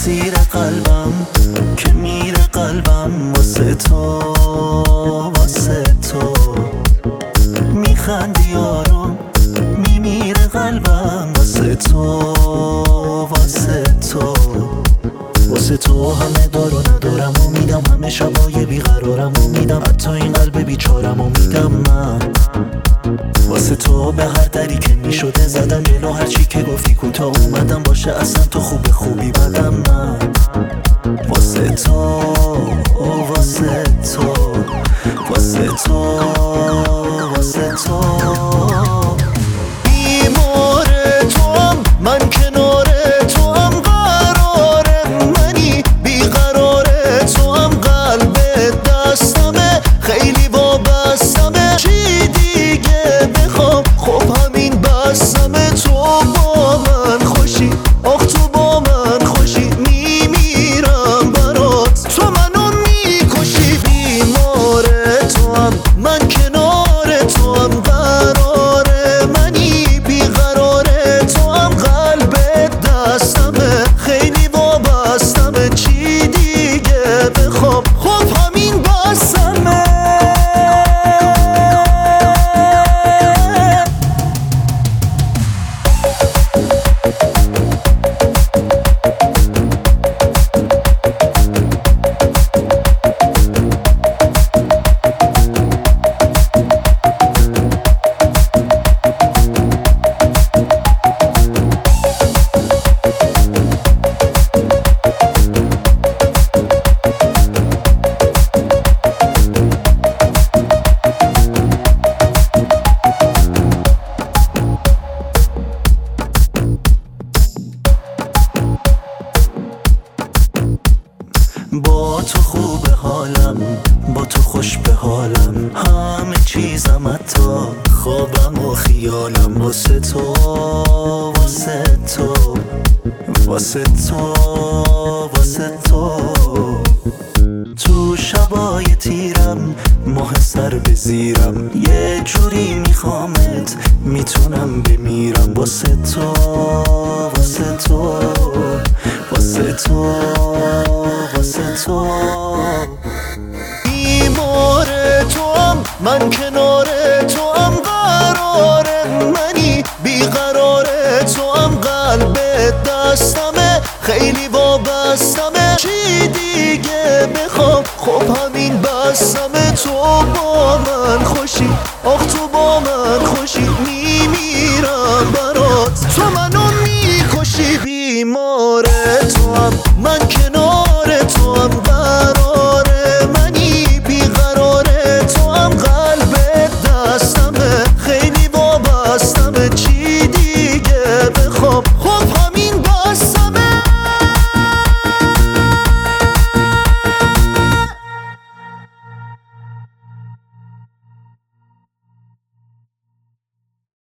اسیر قلبم که میره قلبم واسه تو، واسه تو میخندی آروم میمیره قلبم واسه تو، واسه تو واسه تو همه دار و ندارم و میدم، همه شبای بیقرارم و میدم، حتی این قلب بیچارم و میدم من واسه تو. به هر دری که میشده زدم جلو، هرچی که گفتی کوتاه اومدم، باشه اصلا تو خوب خوبی بدم من واسه تو، واسه تو واسه تو واسه تو بیمار توام من، کنار توام قرار منی، بیقرار توام قلب دستمه، خیلی وابستمه، چی دیگه بخوام خب همین بستمه. تو با من خوشی، آخ تو با من خوشی، میمیرم برات، تو منو میکشی. بیمار توام من، کنار توام قرار منی، بیقرار توام قلب دستمه، خیلی وابستمه، چی دیگه بخوام خب همین بستمه. با تو خوب حالم، با تو خوش به حالم، همه چیزم حتی خوابم و خیالم واسه تو، واسه تو واسه تو واسه تو. تو شبای تیرم ماه سر به زیرم، یه جوری میخوامت میتونم بمیرم واسه تو، واسه تو واسه تو واسه تو بیمار توام من، کنار توام قرار منی، بیقرار توام قلب دستمه، خیلی وابستمه، چی دیگه بخوام خب همین بستمه. تو با من خوشی، آخ تو با من خوشی، میمیرم برات، تو منو میکشی. بیمار